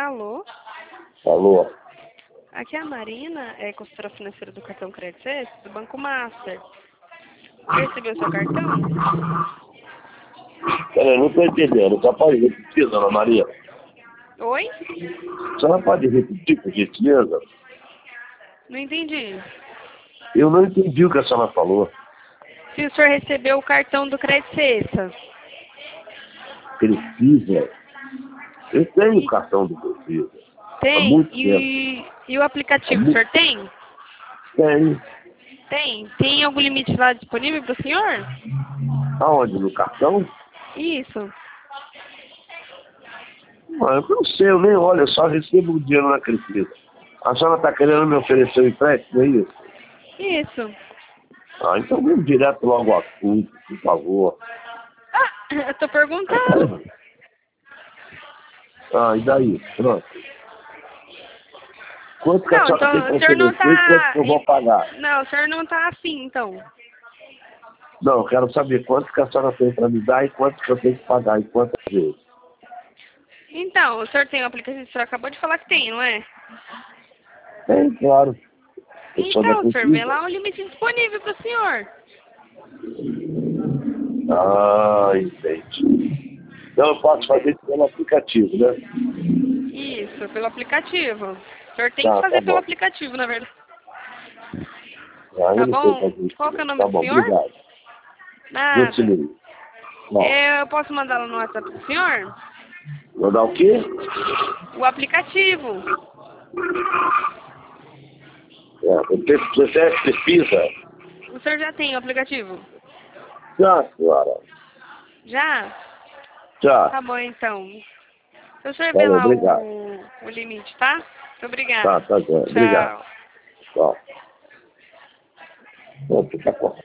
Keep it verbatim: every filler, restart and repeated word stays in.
Alô? Alô? Aqui é a Marina, é consultora financeira do cartão Crédito Cesta, do Banco Master. Você recebeu seu cartão? Peraí, não estou entendendo. Você pode repetir, dona Maria? Oi? A senhora pode repetir, por gentileza? Não entendi. Eu não entendi o que a senhora falou. Se o senhor recebeu o cartão do Crédito Cesta. Precisa? Eu tenho o E- cartão do Precisa. Há Tem? muito tempo. E, e o aplicativo, Há o mu- senhor tem? Tem. Tem. Tem algum limite lá disponível para o senhor? Aonde? No cartão? Isso. Ah, eu não sei, eu nem olho, eu só recebo o dinheiro na Crefisa. A senhora está querendo me oferecer um empréstimo, é isso? Isso. Ah, então vamos direto logo ao assunto, por favor. Ah, eu tô perguntando. Ah, e daí? Pronto. Quanto que a Não, senhora tem então para o senhor não oferecer e quanto tá. que eu vou pagar? Não, o senhor não tá afim, então. Não, eu quero saber quanto que a senhora tem para me dar e quanto que eu tenho que pagar e quantas vezes. Então, o senhor tem o aplicativo, o senhor acabou de falar que tem, não é? Tem, claro. Eu sou da Então, o senhor vê Crefisa. lá o limite disponível para o senhor. Ah, entendi. Então eu posso fazer pelo aplicativo, né? Isso, pelo aplicativo. O senhor tem que Tá, tá fazer pelo bom. aplicativo, na verdade. Ah, Tá eu não sei bom? fazer isso. Qual que é o Não. nome Tá do bom, senhor? obrigado. Nada. Juscelino. Bom, Eu posso mandar lá no WhatsApp do senhor? vou dar o quê? O aplicativo. É, eu tenho, você é Crefisa? O senhor já tem o aplicativo? Já, senhora. Já? Já. Tá bom, então. Então o senhor Tá vê bom, lá obrigado. o, o limite, tá? Muito obrigada. Tá, tá bom. Obrigado. Tchau. Tchau. Vamos ficar com